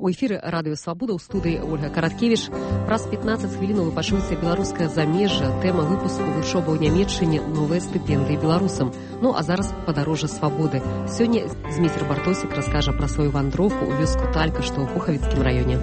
У эфіры радыё Свабода ў студыі Ольга Караткевіч. Праз 15 хвілінаў вы пачуеце беларускае замежжа. Тэма выпуску вучоба ў Нямецчыне, новыя стыпендыі беларусам. Ну а зараз падарожжа свабоды. Сёння Зміцер Бартосік раскажа пра сваю вандроўку ў вёску Талька, што ў Пухавіцкім раёне.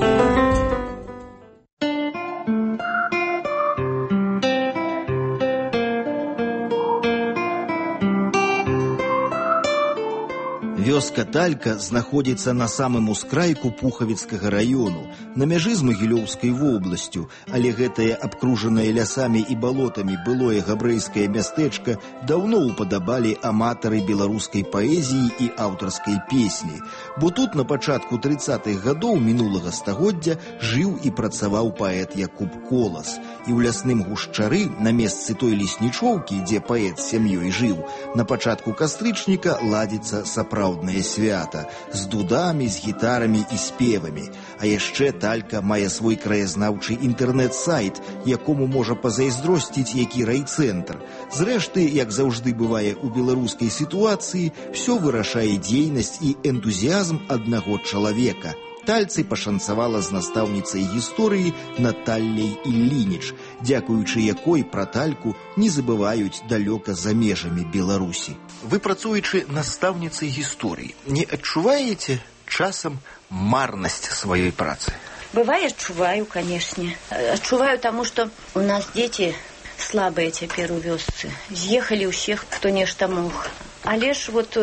Вёска Талька знаходзіцца на самым ускрайку Пухавіцкага раёну, на мяжы з Магілёўскай вобласцю, але гэтае абкружанае лясамі і балотамі былое габрэйскае мястэчка даўно ўпадабалі аматары беларускай паэзіі і аўтарскай песні, бо тут на пачатку 30-х гадоў мінулага стагоддзя жыў і працаваў паэт Якуб Колас. І ў лясным гушчары, на месцы той леснічоўкі, дзе паэт з сям'ёй жыў, на пачатку кастрычніка ладзіцца сапраўднае свята з дудамі, з гітарамі і спевамі. А яшчэ Талька мае свой краязнаўчы інтэрнэт-сайт, якому можа пазайздросціць які райцэнтр. Зрэшты, як заўжды бывае ў беларускай сітуацыі, всё вырашае дзейнасць і энтузіязм аднаго чалавека. Тальцы пашанцавала з настаўніцай гісторыі Натальяй Іллініч, дзякуючы якой пра Тальку не забываюць далёка за межамі Беларусі. Вы, працуючы настаўніцай гісторыі, не адчуваеце часам марнасць сваёй працы? Бывае, адчуваю, канешне. Адчуваю, таму што у нас дзеці слабыя цяпер у вёсцы. З'ехалі ўсіх, хто нешта мог. Але ж вот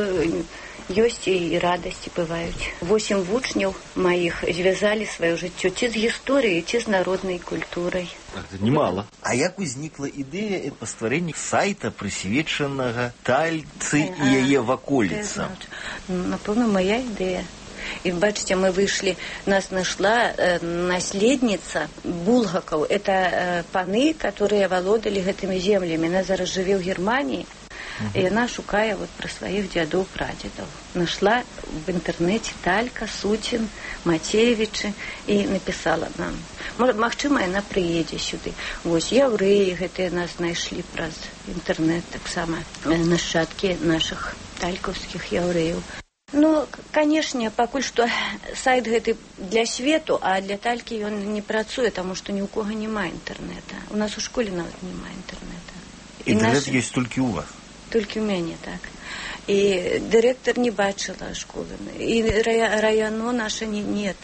ёсць і радасці бываюць. 8 вучняў маіх звязалі сваё жыццё ці з гісторыяй, ці з народнай культурай. Это немало. А як узнікла ідэя па стварэнні сайта, прысвечанага Тальцы і яе ваколіцам? Напэўна, моя ідэя. И, бачите, мы вышли, нас нашла наследница булгаков. Это паны, которые володали этими землями. Она зараз живе в Германии. И она шукая вот про своих дядов, прадедов. Нашла в интернете Талька, Сутин, Матеевичи и написала нам. Магчыма, она приедет сюда. Вот яўрэі гэтыя нас знайшлі праз интернет, так само нашчадкі наших талькаўскіх яўрэяў. Ну, конечно, пакуль што сайт гэты для свету, а для Талькі ён не працуе, таму што ні ў кого няма інтэрнэта. У нас у школе нават няма інтэрнэта. Інтэрнэт ёсць толькі ў вас? Толькі ў мяне, так. І дырэктар не бачыла школы. І районо наше не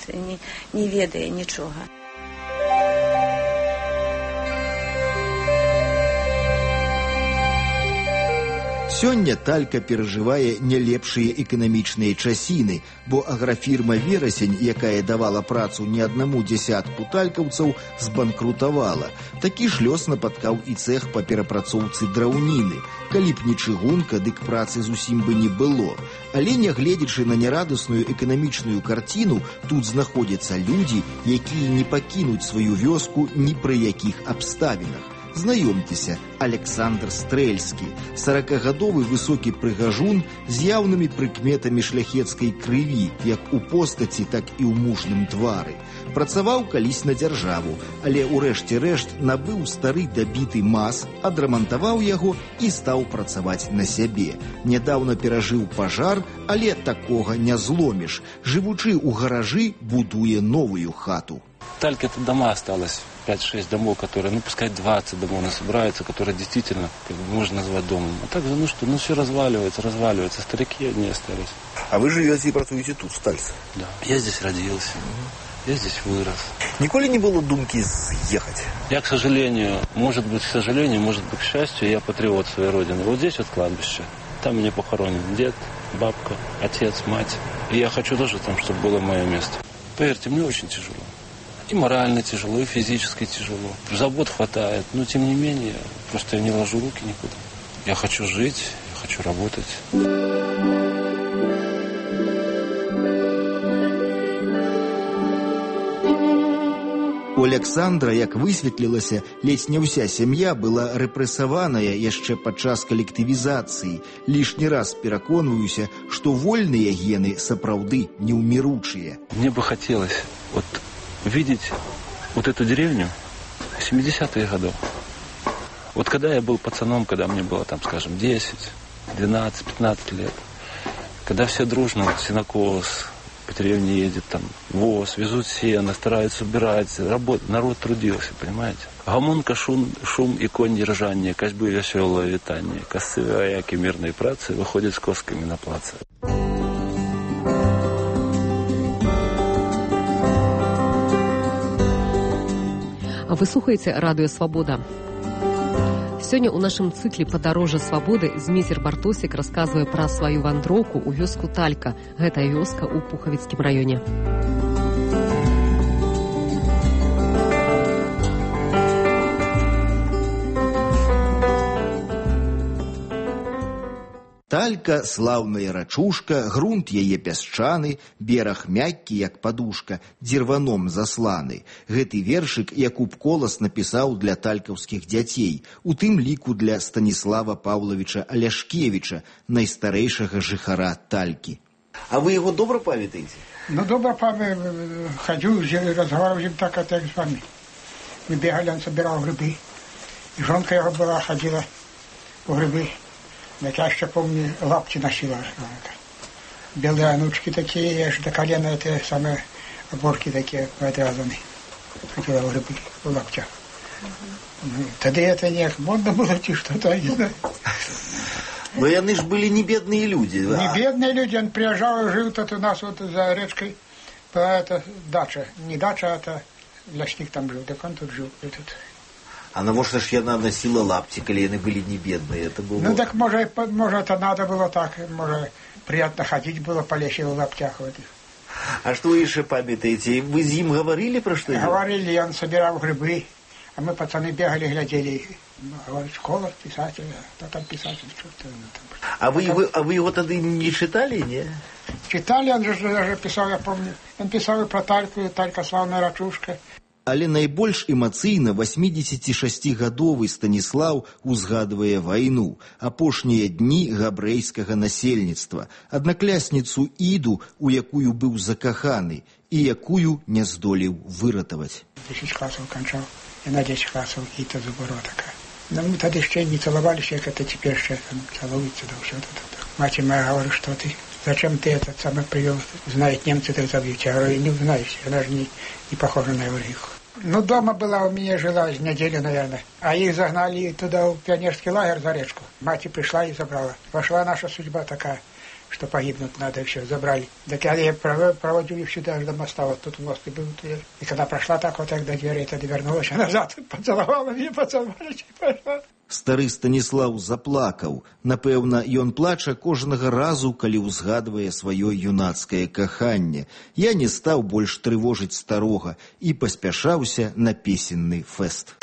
ведае нічога. Сёння Талька перажывае не лепшыя эканамічныя часіны, бо аграфірма «Верасень», якая давала працу не аднаму дзясятку талькаўцаў, збанкрутавала. Такі ж лёс напаткаў і цэх па перапрацоўцы драўніны. Калі б не чыгунка, дык працы зусім бы не было. Але, нягледзячы на нерадасную эканамічную карціну, тут знаходзяцца людзі, якія не пакінуць сваю вёску ні пры якіх абставінах. Знаёмцеся, Александр Стрэльскі, 40-гадовы высокі прыгажун з яўнымі прыкметамі шляхецкай крыві, як у постаці, так і ў мужным твары. Працаваў калісь на дзяржаву, але ў рэшце рэшт набыў стары дабіты МАЗ, адрамантаваў яго і стаў працаваць на сябе. Нядаўна перажыў пажар, але такога не зломіш. Жывучы ў гаражы, будуе новую хату. Талька это дома осталось, 5-6 домов, которые, ну пускай 20 домов собираются, которые действительно можно назвать домом. А так же, все разваливается, старики одни остались. А вы живете и працуете тут, в Тальце? Да, я здесь родился, я здесь вырос. Николи не было думки съехать? Я, к сожалению, может быть, к счастью, я патриот своей родины. Вот здесь вот кладбище, там меня похоронен дед, бабка, отец, мать. И я хочу тоже там, чтобы было мое место. Поверьте, мне очень тяжело. И морально тяжело, и физически тяжело. Забот хватает, но тем не менее, просто я не ложу руки никуда. Я хочу жить, я хочу работать. У Александра, як высветлілася, ледзь не ўся сям'я была рэпрэсаваная яшчэ падчас калектывізацыі. Лішні раз пераконваюся, што вольныя гены сапраўды неўміручыя. Мне бы хотелось видеть вот эту деревню 70-х годов. Вот когда я был пацаном, когда мне было там, скажем, 10, 12, 15 лет, когда все дружно, сенокос, по деревне едет, там воз, везут сено, стараются убирать, народ трудился, понимаете? Гомунка, шум и конь ржание, косьбы веселое витание, косы вояки мирной працы выходят с косками на плаце. Вы слухаеце радыё Свабода. Сёння ў нашым цыкле «Падарожжа свабоды» Змейцер Бартосік расказвае пра сваю вандроўку ў вёску Талька. Гэтая вёска ў Пухавіцкім раёне. Талька – слаўная рачушка, грунт яе пясчаны, бераг мяккі, як падушка, дзірваном засланы. Гэты вершык Якуб Колас напісаў для талькаўскіх дзяцей, у тым ліку для Станіслава Паўлавіча Аляшкевіча, найстарэйшага жыхара Талькі. А вы яго добра памятаеце? Ну, добра памятаю, хадзіў, разговаривал з ім так, як з вами. Мы бегали, он собирал грибы. И жонка его была, ходила по грибы. Так я еще помню, лапти носила. Белые анучки такие, аж до колена, это самые оборки такие подрезанные. Ходила в грибы, в лаптях. Тогда это не модно было, что-то, не знаю. Но яны ж были не бедные люди. Не бедные люди, он приезжал и жил тут у нас вот за речкой. Это дача. Не дача, это лесник там жил, так он тут жил. Этот. А навошта ж яна носила лапти, коли яны были не бедные? Это было... Ну так, может, это надо было так. Может, приятно ходить было по лесе в лаптях. Вот. А что вы еще памятаете? Вы с ним говорили про что? Говорили, он собирал грибы. А мы, пацаны, бегали, глядели. Говорит, школа, писатель, кто там писатель, что-то там. А вы его тогда не читали, не? Читали, он же писал, я помню. Он писал и про Тальку, Талька славная рачушка. Але найбольш эмацыйна 86-гадовы Станіслаў узгадвае вайну, апошнія дні габрэйскага насельніцтва, аднаклясніцу Іду, у якую быў закаханы і якую не здолеў выратаваць. 10 класаў канчаў, і на 10 класаў Іда забора така. Но мы тады ще не цаловалися, як это теперь ще целуются, да все это. Мать моя говорит, что ты, зачем ты этот самый привел, знают немцы, так забьют. Я говорю, не знаешь, она же не похожа на евреев. Ну, дома была у меня, жила с неделю, наверное. А их загнали туда, в пионерский лагерь за речку. Мать пришла и забрала. Пошла наша судьба такая, что погибнуть надо, и все, забрали. Так я проводил их сюда, аж до моста, вот тут мост и был. И когда прошла так вот, так до двери, тогда вернулась назад, поцеловала меня, поцеловала, и пошла. Стары Станіслаў заплакаў. Напэўна, ён плача кожнага разу, калі ўзгадвае сваё юнацкае каханне. Я не стаў больш трывожыць старога і паспяшаўся на песенны фэст.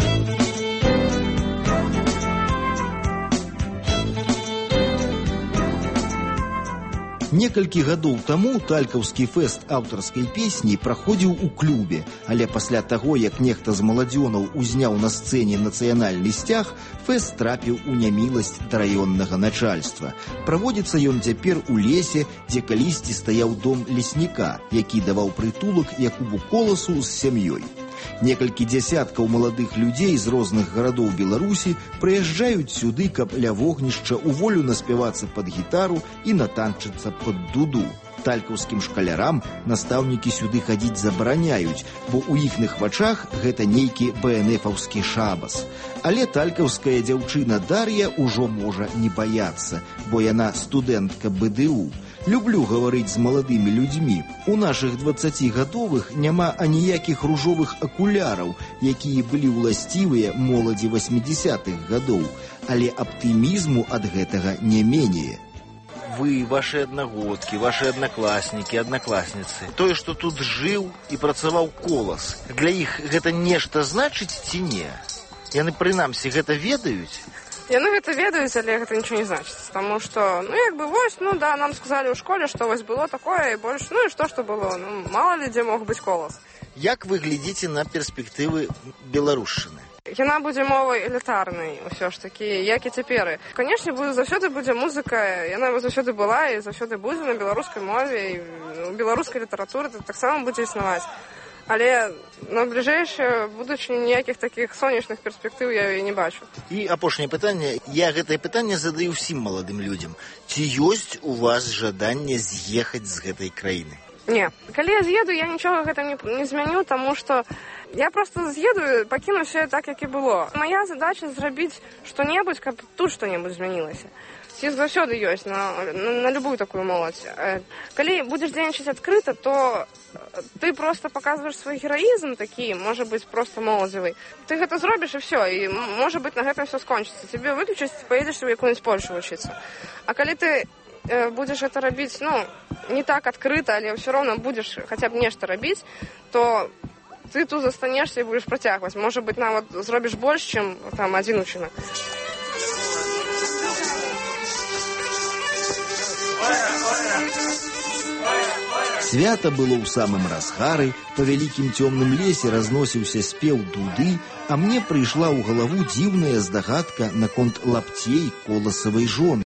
Некалькі гадоў таму талькаўскі фэст аўтарскай песні праходзіў у клубе, але пасля таго, як нехта з маладзёнаў узняў на сцэне нацыянальны сцяг, фэст трапіў у няміласць да раённага начальства. Праводзіцца ён цяпер у лесе, дзе калісьці стаяў дом лесніка, які даваў прытулак Якубу Коласу з сям'ёй. Некалькі дзясяткаў маладых людзей з розных гарадоў Беларусі прыязджаюць сюды, каб ля вогнішча ў волю наспявацца пад гітару і натанчыцца пад дуду. Талькаўскім шкалярам настаўнікі сюды хадзіць забараняюць, бо ў іхных вачах гэта нейкі БНФаўскі шабас. Але талькаўская дзяўчына Дар'я ўжо можа не баяцца, бо яна студэнтка БДУ. Люблю гаварыць з маладымі людзьмі. У нашых 20-гадовых няма аніякіх ружовых акуляраў, якія былі ўласцівыя моладзі 80-х гадоў, але аптымізму ад гэтага не менее. Вы, ваши одногодки, ваши одноклассники, одноклассницы, тое, што тут жыў і працаваў Колас, для іх гэта нешта значыць ці не? Яны, прынамсі, гэта ведаюць? Яны гэта ведаюць, але гэта нічого не значыць, таму што, ну, як бы, вось, ну, да, нам сказалі ў школе, што вось было такое, і больш, ну, і што было, ну, мала ли дзе мог быць Колас. Як вы глядзіце на перспектывы беларушчыны? Яна будзе мовай элітарнай, усё ж такі, як і цяпер. Канешне, заўсёды будзе музыка, яна заўсёды была і заўсёды будзе на беларускай мове, і беларускай літаратуры таксама будзе існаваць. Але на бліжэйшае будучыні ніякіх такіх сонечных перспектыў я і не бачу. І апошняе пытанне. Я гэтае пытанне задаю ўсім маладым людзям. Ці ёсць у вас жаданне з'ехаць з гэтай краіны? Не, калі я з'еду, я нічога гэта не змяню, таму што я просто з'еду, пакіну все так, як і было. Моя задача зрабіць што-небудзь, каб тут што-небудзь змянілася. Ці заўсёды ёсць на любую такую моладзь. Калі будзеш дзейнічаць адкрыта, то ты просто паказваеш свой гераізм такі, можа быць, просто моладзевы. Ты гэта зробіш і все, і можа быць, на гэтым все скончыцца. Тебе выключаць, ты поедеш в якую-нибудь Польшу вучыцца. А калі ты будзеш гэта рабіць, не так адкрыта, але ўсё роўна будзеш хаця б нешта рабіць, то ты тут застанешся і будзеш працягваць. Можа быць, нават зробіш больш, чым там адзін учынак. Свята было ў самым разгары, па вялікім цёмным лесе разносіўся спеў дуды, а мне прыйшла ў галаву дзіўная здагадка наконт лапцей коласавай жонкі.